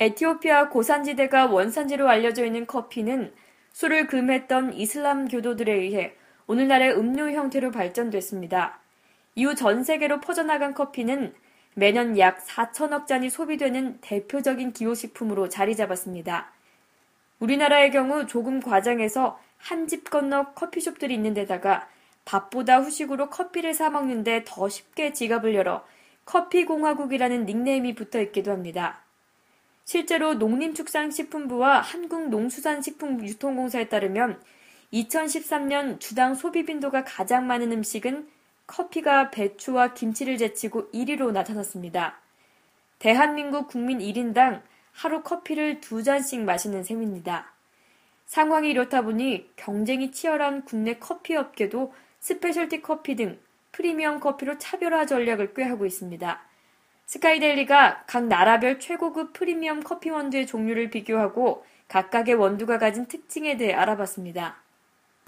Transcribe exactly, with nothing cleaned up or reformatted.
에티오피아 고산지대가 원산지로 알려져 있는 커피는 술을 금했던 이슬람 교도들에 의해 오늘날의 음료 형태로 발전됐습니다. 이후 전 세계로 퍼져나간 커피는 매년 약 사천억 잔이 소비되는 대표적인 기호식품으로 자리 잡았습니다. 우리나라의 경우 조금 과장해서 한 집 건너 커피숍들이 있는 데다가 밥보다 후식으로 커피를 사 먹는데 더 쉽게 지갑을 열어 커피공화국이라는 닉네임이 붙어 있기도 합니다. 실제로 농림축산식품부와 한국농수산식품유통공사에 따르면 이천십삼 년 주당 소비 빈도가 가장 많은 음식은 커피가 배추와 김치를 제치고 일 위로 나타났습니다. 대한민국 국민 일 인당 하루 커피를 두 잔씩 마시는 셈입니다. 상황이 이렇다 보니 경쟁이 치열한 국내 커피 업계도 스페셜티 커피 등 프리미엄 커피로 차별화 전략을 꾀하고 있습니다. 스카이데일리가 각 나라별 최고급 프리미엄 커피 원두의 종류를 비교하고 각각의 원두가 가진 특징에 대해 알아봤습니다.